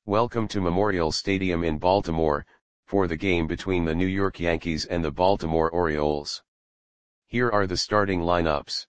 Welcome to Memorial Stadium in Baltimore, for the game between the New York Yankees and the Baltimore Orioles. Here are the starting lineups.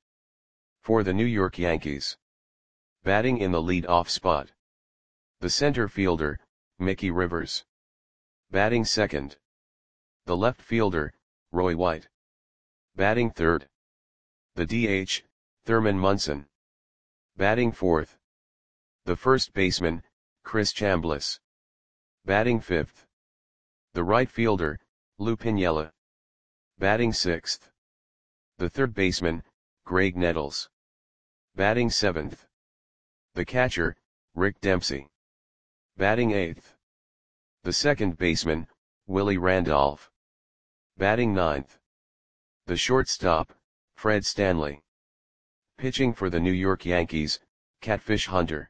For the New York Yankees. Batting in the lead-off spot. The center fielder, Mickey Rivers. Batting second. The left fielder, Roy White. Batting third. The DH, Thurman Munson. Batting fourth. The first baseman, Chris Chambliss. Batting fifth. The right fielder, Lou Piniella. Batting sixth. The third baseman, Graig Nettles. Batting seventh. The catcher, Rick Dempsey. Batting eighth. The second baseman, Willie Randolph. Batting ninth. The shortstop, Fred Stanley. Pitching for the New York Yankees, Catfish Hunter.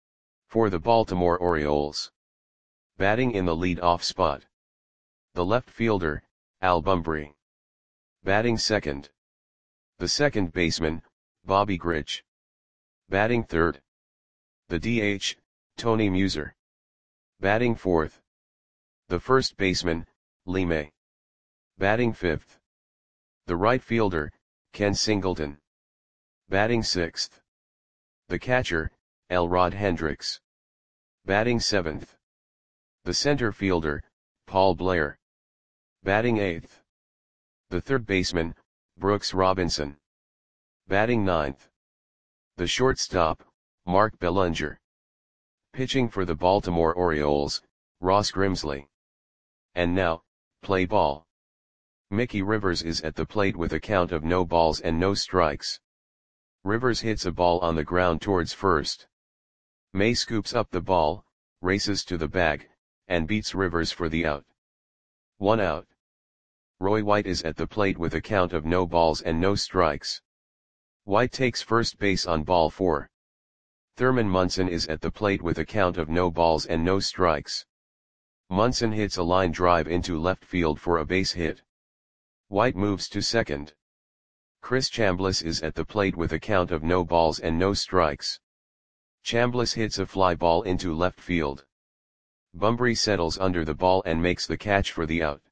For the Baltimore Orioles. Batting in the lead-off spot. The left fielder, Al Bumbry. Batting second. The second baseman, Bobby Grich. Batting third. The DH, Tony Muser. Batting fourth. The first baseman, Lee May. Batting fifth. The right fielder, Ken Singleton. Batting sixth. The catcher, Elrod Hendricks. Batting seventh. The center fielder, Paul Blair. Batting eighth. The third baseman, Brooks Robinson. Batting ninth. The shortstop, Mark Belanger. Pitching for the Baltimore Orioles, Ross Grimsley. And now, play ball. Mickey Rivers is at the plate with a count of no balls and no strikes. Rivers hits a ball on the ground towards first. May scoops up the ball, races to the bag, and beats Rivers for the out. 1 out. Roy White is at the plate with a count of no balls and no strikes. White takes first base on ball 4. Thurman Munson is at the plate with a count of no balls and no strikes. Munson hits a line drive into left field for a base hit. White moves to second. Chris Chambliss is at the plate with a count of no balls and no strikes. Chambliss hits a fly ball into left field. Bumbry settles under the ball and makes the catch for the out.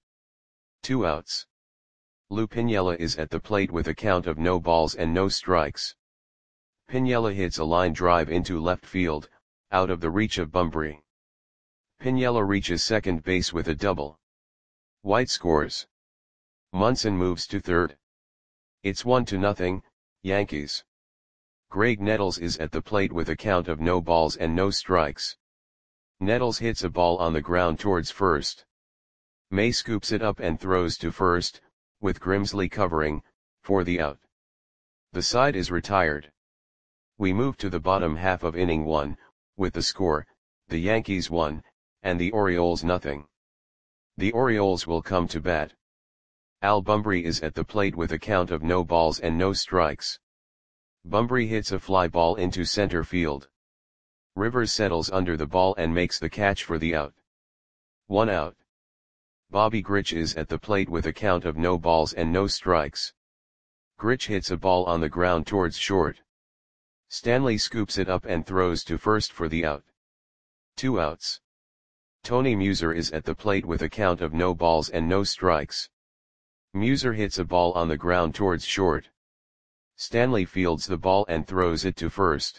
2 outs. Lou Piniella is at the plate with a count of no balls and no strikes. Piniella hits a line drive into left field, out of the reach of Bumbry. Piniella reaches second base with a double. White scores. Munson moves to third. It's 1-0, Yankees. Graig Nettles is at the plate with a count of no balls and no strikes. Nettles hits a ball on the ground towards first. May scoops it up and throws to first, with Grimsley covering, for the out. The side is retired. We move to the bottom half of inning 1, with the score, the Yankees 1, and the Orioles 0. The Orioles will come to bat. Al Bumbry is at the plate with a count of no balls and no strikes. Bumbry hits a fly ball into center field. Rivers settles under the ball and makes the catch for the out. 1 out. Bobby Grich is at the plate with a count of no balls and no strikes. Grich hits a ball on the ground towards short. Stanley scoops it up and throws to first for the out. 2 outs. Tony Muser is at the plate with a count of no balls and no strikes. Muser hits a ball on the ground towards short. Stanley fields the ball and throws it to first.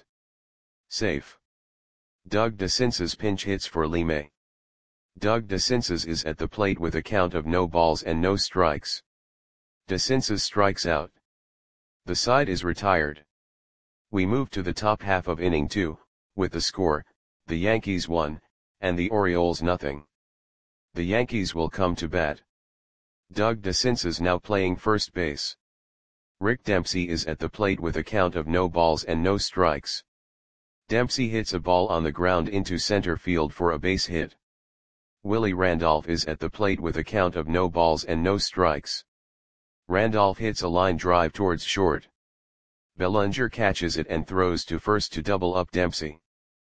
Safe. Doug DeCinces pinch hits for Lee May. Doug DeCinces is at the plate with a count of no balls and no strikes. DeCinces strikes out. The side is retired. We move to the top half of inning 2, with the score, the Yankees 1, and the Orioles 0. The Yankees will come to bat. Doug DeCinces now playing first base. Rick Dempsey is at the plate with a count of no balls and no strikes. Dempsey hits a ball on the ground into center field for a base hit. Willie Randolph is at the plate with a count of no balls and no strikes. Randolph hits a line drive towards short. Belanger catches it and throws to first to double up Dempsey.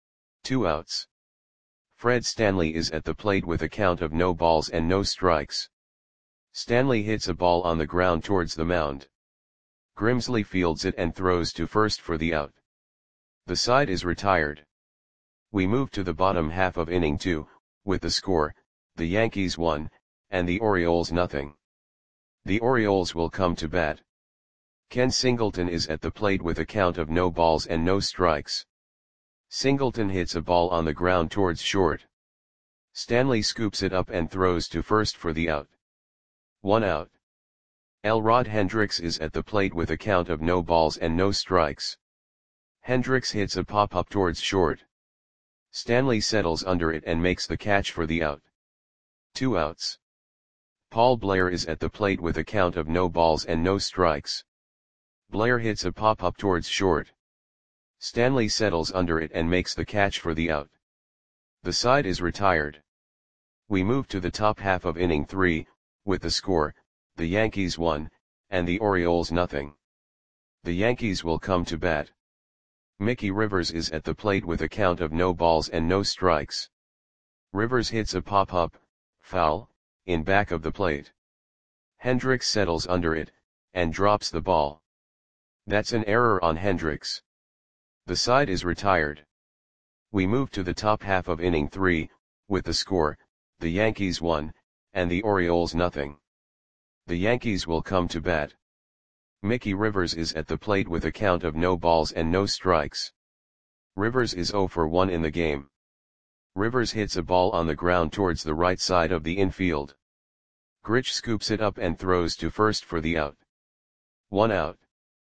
2 outs. Fred Stanley is at the plate with a count of no balls and no strikes. Stanley hits a ball on the ground towards the mound. Grimsley fields it and throws to first for the out. The side is retired. We move to the bottom half of inning 2, with the score, the Yankees 1, and the Orioles nothing. The Orioles will come to bat. Ken Singleton is at the plate with a count of no balls and no strikes. Singleton hits a ball on the ground towards short. Stanley scoops it up and throws to first for the out. 1 out. Elrod Hendricks is at the plate with a count of no balls and no strikes. Hendricks hits a pop-up towards short. Stanley settles under it and makes the catch for the out. 2 outs. Paul Blair is at the plate with a count of no balls and no strikes. Blair hits a pop-up towards short. Stanley settles under it and makes the catch for the out. The side is retired. We move to the top half of inning 3, with the score, the Yankees 1, and the Orioles nothing. The Yankees will come to bat. Mickey Rivers is at the plate with a count of no balls and no strikes. Rivers hits a pop-up, foul, in back of the plate. Hendricks settles under it, and drops the ball. That's an error on Hendricks. The side is retired. We move to the top half of inning 3, with the score, the Yankees 1, and the Orioles nothing. The Yankees will come to bat. Mickey Rivers is at the plate with a count of no balls and no strikes. Rivers is 0 for 1 in the game. Rivers hits a ball on the ground towards the right side of the infield. Grich scoops it up and throws to first for the out. 1 out.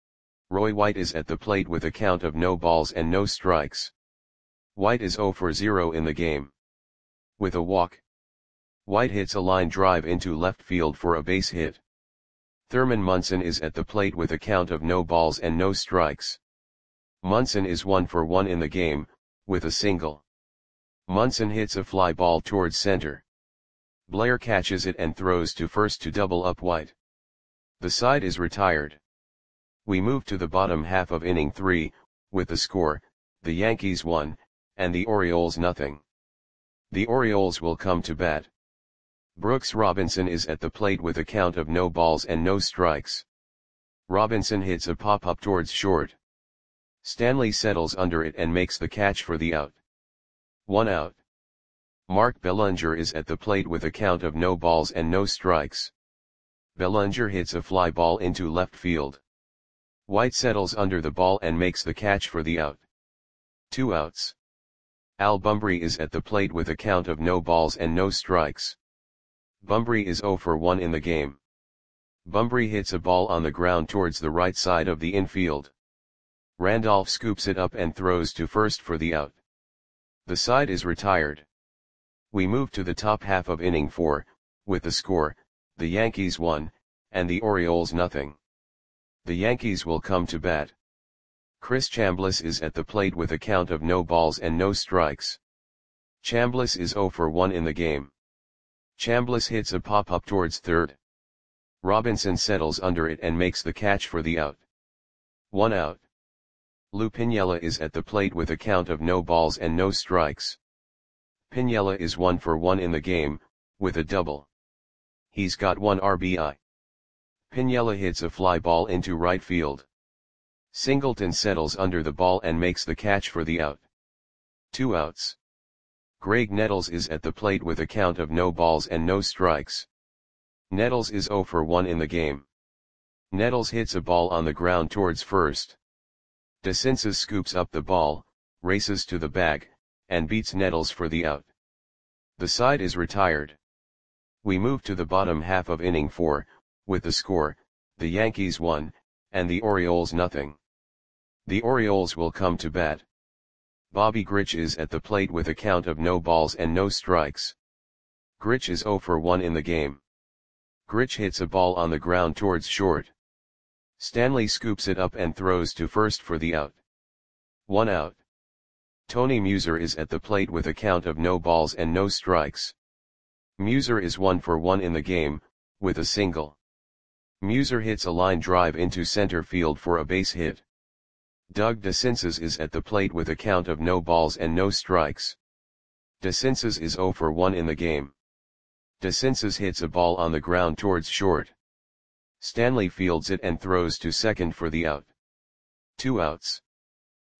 Roy White is at the plate with a count of no balls and no strikes. White is 0 for 0 in the game. With a walk, White hits a line drive into left field for a base hit. Thurman Munson is at the plate with a count of no balls and no strikes. Munson is 1 for 1 in the game, with a single. Munson hits a fly ball towards center. Blair catches it and throws to first to double up White. The side is retired. We move to the bottom half of inning 3, with the score, the Yankees 1, and the Orioles nothing. The Orioles will come to bat. Brooks Robinson is at the plate with a count of no balls and no strikes. Robinson hits a pop-up towards short. Stanley settles under it and makes the catch for the out. 1 out. Mark Bellinger is at the plate with a count of no balls and no strikes. Bellinger hits a fly ball into left field. White settles under the ball and makes the catch for the out. 2 outs. Al Bumbry is at the plate with a count of no balls and no strikes. Bumbry is 0 for 1 in the game. Bumbry hits a ball on the ground towards the right side of the infield. Randolph scoops it up and throws to first for the out. The side is retired. We move to the top half of inning 4, with the score, the Yankees 1, and the Orioles nothing. The Yankees will come to bat. Chris Chambliss is at the plate with a count of no balls and no strikes. Chambliss is 0 for 1 in the game. Chambliss hits a pop-up towards third. Robinson settles under it and makes the catch for the out. 1 out. Lou Piniella is at the plate with a count of no balls and no strikes. Piniella is 1 for 1 in the game, with a double. He's got 1 RBI. Piniella hits a fly ball into right field. Singleton settles under the ball and makes the catch for the out. 2 outs. Greg Nettles is at the plate with a count of no balls and no strikes. Nettles is 0 for 1 in the game. Nettles hits a ball on the ground towards first. DeCinces scoops up the ball, races to the bag, and beats Nettles for the out. The side is retired. We move to the bottom half of inning 4, with the score, the Yankees 1, and the Orioles nothing. The Orioles will come to bat. Bobby Grich is at the plate with a count of no balls and no strikes. Grich is 0 for 1 in the game. Grich hits a ball on the ground towards short. Stanley scoops it up and throws to first for the out. 1 out. Tony Muser is at the plate with a count of no balls and no strikes. Muser is 1 for 1 in the game, with a single. Muser hits a line drive into center field for a base hit. Doug DeCinces is at the plate with a count of no balls and no strikes. DeCinces is 0 for 1 in the game. DeCinces hits a ball on the ground towards short. Stanley fields it and throws to second for the out. 2 outs.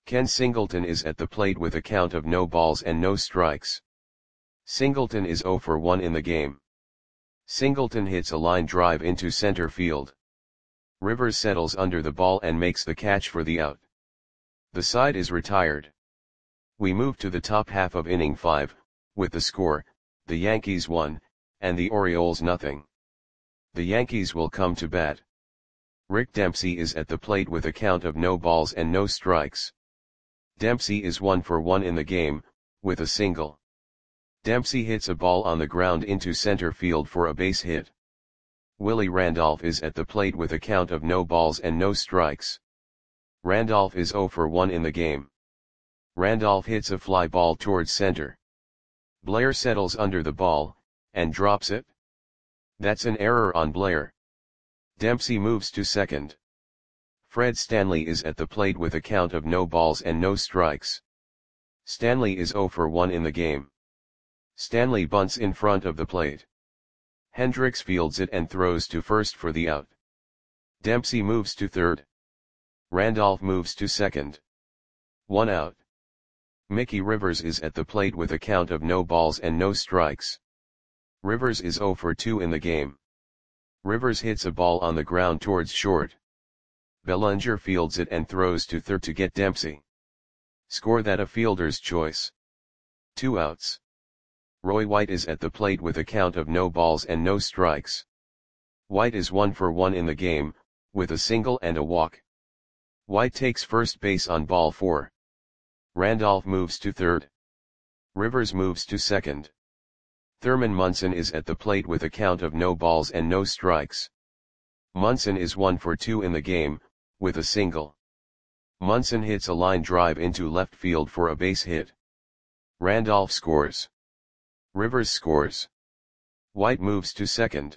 Ken Singleton is at the plate with a count of no balls and no strikes. Singleton is 0 for 1 in the game. Singleton hits a line drive into center field. Rivers settles under the ball and makes the catch for the out. The side is retired. We move to the top half of inning 5, with the score, the Yankees 1, and the Orioles nothing. The Yankees will come to bat. Rick Dempsey is at the plate with a count of no balls and no strikes. Dempsey is 1 for 1 in the game, with a single. Dempsey hits a ball on the ground into center field for a base hit. Willie Randolph is at the plate with a count of no balls and no strikes. Randolph is 0 for 1 in the game. Randolph hits a fly ball towards center. Blair settles under the ball, and drops it. That's an error on Blair. Dempsey moves to second. Fred Stanley is at the plate with a count of no balls and no strikes. Stanley is 0 for 1 in the game. Stanley bunts in front of the plate. Hendricks fields it and throws to first for the out. Dempsey moves to third. Randolph moves to second. 1 out. Mickey Rivers is at the plate with a count of no balls and no strikes. Rivers is 0 for 2 in the game. Rivers hits a ball on the ground towards short. Bellinger fields it and throws to third to get Dempsey. Score that a fielder's choice. 2 outs. Roy White is at the plate with a count of no balls and no strikes. White is 1 for 1 in the game, with a single and a walk. White takes first base on ball 4. Randolph moves to third. Rivers moves to second. Thurman Munson is at the plate with a count of no balls and no strikes. Munson is 1 for 2 in the game, with a single. Munson hits a line drive into left field for a base hit. Randolph scores. Rivers scores. White moves to second.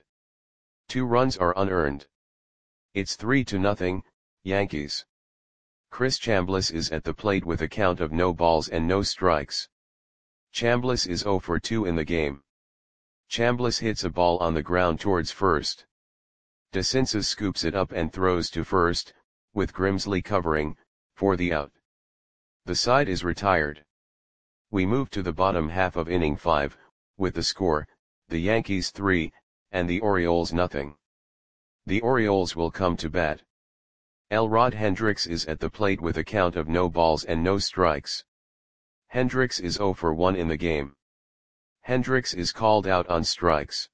2 runs are unearned. It's 3-0, Yankees. Chris Chambliss is at the plate with a count of no balls and no strikes. Chambliss is 0 for 2 in the game. Chambliss hits a ball on the ground towards first. DeCinces scoops it up and throws to first, with Grimsley covering, for the out. The side is retired. We move to the bottom half of inning 5, with the score, the Yankees 3, and the Orioles nothing. The Orioles will come to bat. Elrod Hendricks is at the plate with a count of no balls and no strikes. Hendricks is 0 for 1 in the game. Hendricks is called out on strikes.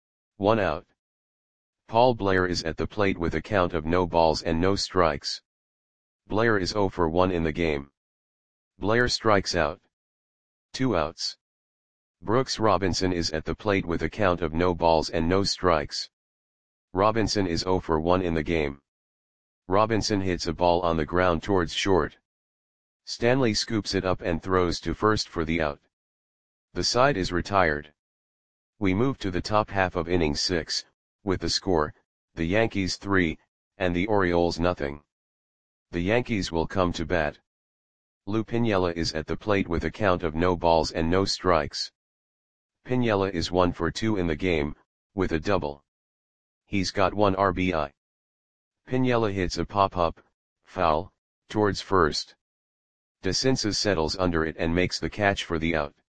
1 out. Paul Blair is at the plate with a count of no balls and no strikes. Blair is 0 for 1 in the game. Blair strikes out. 2 outs. Brooks Robinson is at the plate with a count of no balls and no strikes. Robinson is 0 for 1 in the game. Robinson hits a ball on the ground towards short. Stanley scoops it up and throws to first for the out. The side is retired. We move to the top half of inning 6, with the score, the Yankees 3, and the Orioles nothing. The Yankees will come to bat. Lou Piniella is at the plate with a count of no balls and no strikes. Piniella is 1 for 2 in the game, with a double. He's got 1 RBI. Piniella hits a pop-up, foul, towards first. DeCinces settles under it and makes the catch for the out.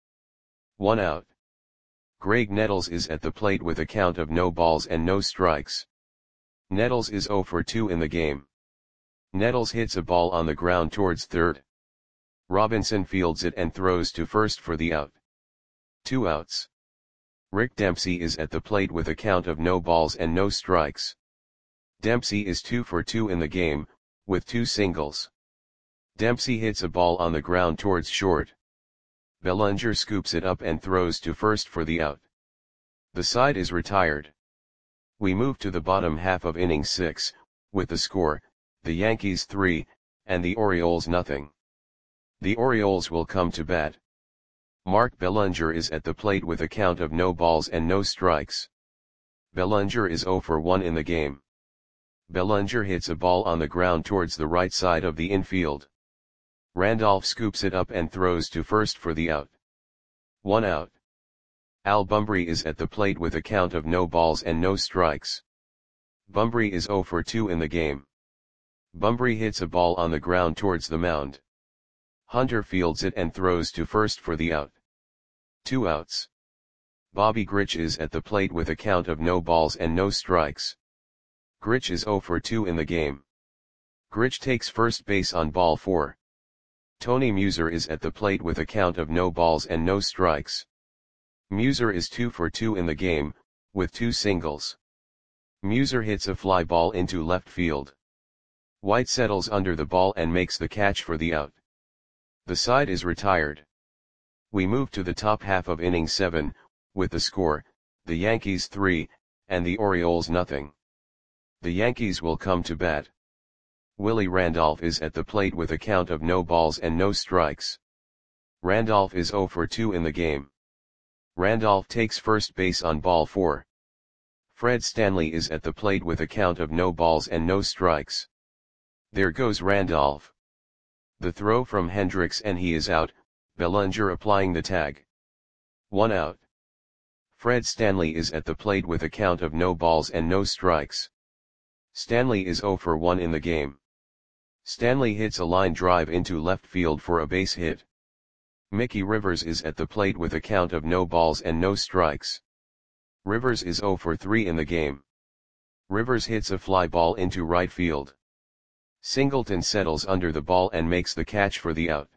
1 out. Greg Nettles is at the plate with a count of no balls and no strikes. Nettles is 0 for 2 in the game. Nettles hits a ball on the ground towards third. Robinson fields it and throws to first for the out. 2 outs. Rick Dempsey is at the plate with a count of no balls and no strikes. Dempsey is 2 for 2 in the game, with 2 singles. Dempsey hits a ball on the ground towards short. Bellinger scoops it up and throws to first for the out. The side is retired. We move to the bottom half of inning 6, with the score, the Yankees 3, and the Orioles nothing. The Orioles will come to bat. Mark Bellinger is at the plate with a count of no balls and no strikes. Bellinger is 0 for 1 in the game. Bellinger hits a ball on the ground towards the right side of the infield. Randolph scoops it up and throws to first for the out. 1 out. Al Bumbry is at the plate with a count of no balls and no strikes. Bumbry is 0 for 2 in the game. Bumbry hits a ball on the ground towards the mound. Hunter fields it and throws to first for the out. 2 outs. Bobby Grich is at the plate with a count of no balls and no strikes. Grich is 0 for 2 in the game. Grich takes first base on ball 4. Tony Muser is at the plate with a count of no balls and no strikes. Muser is 2 for 2 in the game, with 2 singles. Muser hits a fly ball into left field. White settles under the ball and makes the catch for the out. The side is retired. We move to the top half of inning 7, with the score, the Yankees 3, and the Orioles nothing. The Yankees will come to bat. Willie Randolph is at the plate with a count of no balls and no strikes. Randolph is 0 for 2 in the game. Randolph takes first base on ball 4. Fred Stanley is at the plate with a count of no balls and no strikes. There goes Randolph. The throw from Hendricks and he is out, Bellinger applying the tag. 1 out. Fred Stanley is at the plate with a count of no balls and no strikes. Stanley is 0 for 1 in the game. Stanley hits a line drive into left field for a base hit. Mickey Rivers is at the plate with a count of no balls and no strikes. Rivers is 0 for 3 in the game. Rivers hits a fly ball into right field. Singleton settles under the ball and makes the catch for the out.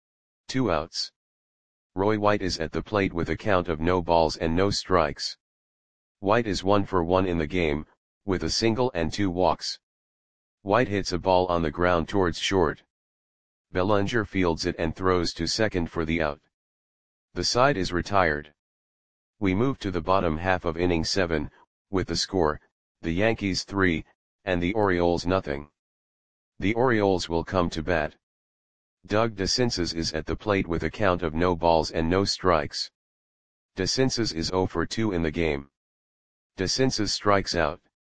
2 outs. Roy White is at the plate with a count of no balls and no strikes. White is 1 for 1 in the game, with a single and 2 walks. White hits a ball on the ground towards short. Bellinger fields it and throws to second for the out. The side is retired. We move to the bottom half of inning 7, with the score, the Yankees 3, and the Orioles nothing. The Orioles will come to bat. Doug DeCinces is at the plate with a count of no balls and no strikes. DeCinces is 0 for 2 in the game. DeCinces strikes out.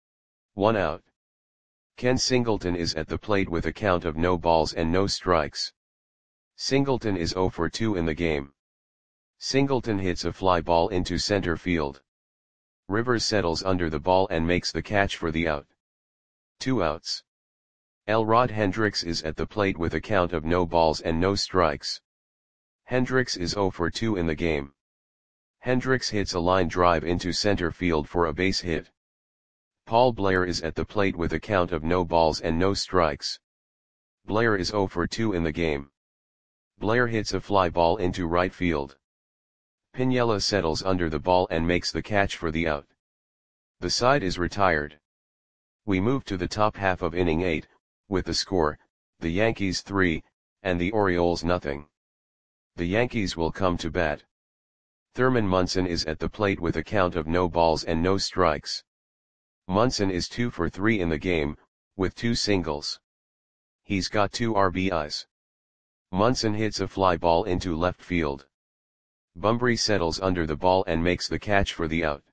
1 out. Ken Singleton is at the plate with a count of no balls and no strikes. Singleton is 0 for 2 in the game. Singleton hits a fly ball into center field. Rivers settles under the ball and makes the catch for the out. 2 outs. Elrod Hendricks is at the plate with a count of no balls and no strikes. Hendricks is 0 for 2 in the game. Hendricks hits a line drive into center field for a base hit. Paul Blair is at the plate with a count of no balls and no strikes. Blair is 0 for 2 in the game. Blair hits a fly ball into right field. Piniella settles under the ball and makes the catch for the out. The side is retired. We move to the top half of inning 8, with the score, the Yankees 3, and the Orioles nothing. The Yankees will come to bat. Thurman Munson is at the plate with a count of no balls and no strikes. Munson is 2 for 3 in the game, with 2 singles. He's got 2 RBIs. Munson hits a fly ball into left field. Bumbry settles under the ball and makes the catch for the out.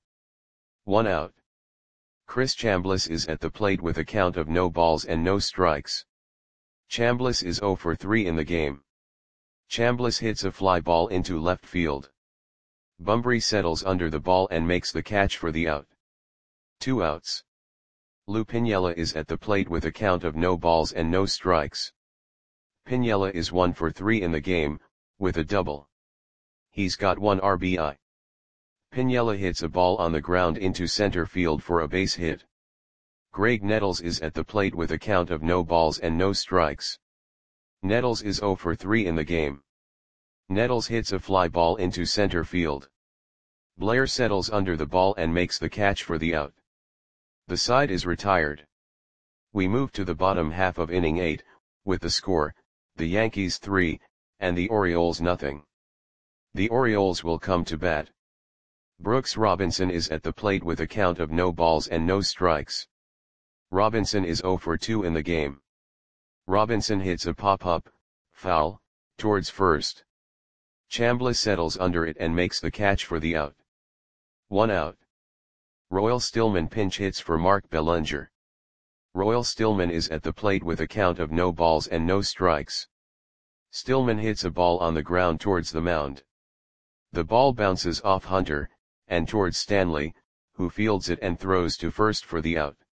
1 out. Chris Chambliss is at the plate with a count of no balls and no strikes. Chambliss is 0 for 3 in the game. Chambliss hits a fly ball into left field. Bumbry settles under the ball and makes the catch for the out. 2 outs. Lou Piniella is at the plate with a count of no balls and no strikes. Piniella is 1 for 3 in the game, with a double. He's got 1 RBI. Piniella hits a ball on the ground into center field for a base hit. Greg Nettles is at the plate with a count of no balls and no strikes. Nettles is 0 for 3 in the game. Nettles hits a fly ball into center field. Blair settles under the ball and makes the catch for the out. The side is retired. We move to the bottom half of inning 8, with the score, the Yankees 3, and the Orioles nothing. The Orioles will come to bat. Brooks Robinson is at the plate with a count of no balls and no strikes. Robinson is 0 for 2 in the game. Robinson hits a pop-up, foul, towards first. Chambliss settles under it and makes the catch for the out. 1 out. Royal Stillman pinch hits for Mark Bellinger. Royal Stillman is at the plate with a count of no balls and no strikes. Stillman hits a ball on the ground towards the mound. The ball bounces off Hunter, and towards Stanley, who fields it and throws to first for the out.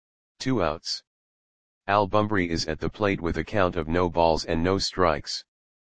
2 outs. Al Bumbry is at the plate with a count of no balls and no strikes.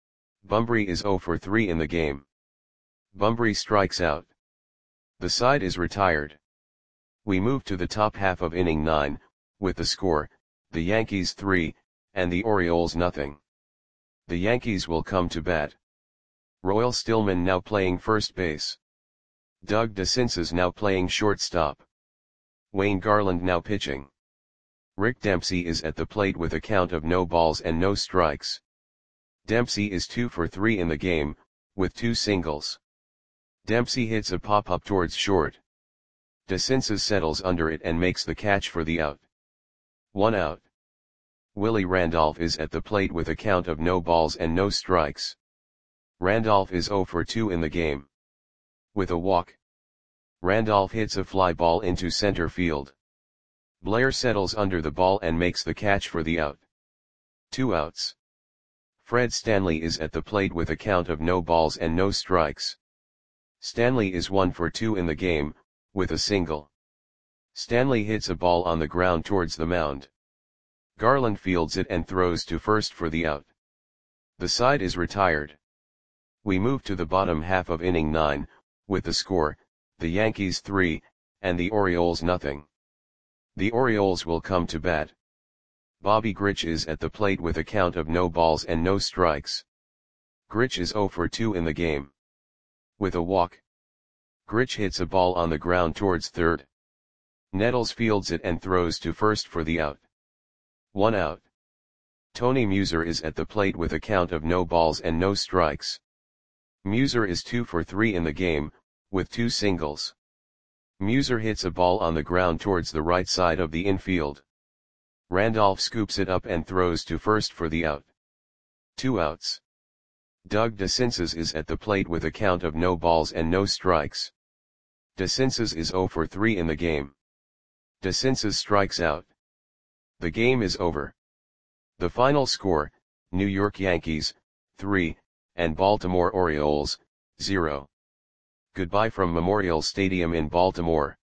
Bunbury is 0 for 3 in the game. Bunbury strikes out. The side is retired. We move to the top half of inning 9, with the score, the Yankees 3, and the Orioles nothing. The Yankees will come to bat. Royal Stillman now playing first base. Doug DeCinces now playing shortstop. Wayne Garland now pitching. Rick Dempsey is at the plate with a count of no balls and no strikes. Dempsey is 2 for 3 in the game, with 2 singles. Dempsey hits a pop-up towards short. DeCinces settles under it and makes the catch for the out. 1 out. Willie Randolph is at the plate with a count of no balls and no strikes. Randolph is 0 for 2 in the game. With a walk, Randolph hits a fly ball into center field. Blair settles under the ball and makes the catch for the out. 2 outs. Fred Stanley is at the plate with a count of no balls and no strikes. Stanley is 1 for 2 in the game, with a single. Stanley hits a ball on the ground towards the mound. Garland fields it and throws to first for the out. The side is retired. We move to the bottom half of inning 9, with the score, the Yankees 3, and the Orioles nothing. The Orioles will come to bat. Bobby Grich is at the plate with a count of no balls and no strikes. Grich is 0 for 2 in the game. With a walk, Grich hits a ball on the ground towards third. Nettles fields it and throws to first for the out. 1 out. Tony Muser is at the plate with a count of no balls and no strikes. Muser is 2 for 3 in the game, with 2 singles. Muser hits a ball on the ground towards the right side of the infield. Randolph scoops it up and throws to first for the out. 2 outs. Doug DeCinces is at the plate with a count of no balls and no strikes. DeCinces is 0 for 3 in the game. DeCinces strikes out. The game is over. The final score, New York Yankees, 3, and Baltimore Orioles, 0. Goodbye from Memorial Stadium in Baltimore.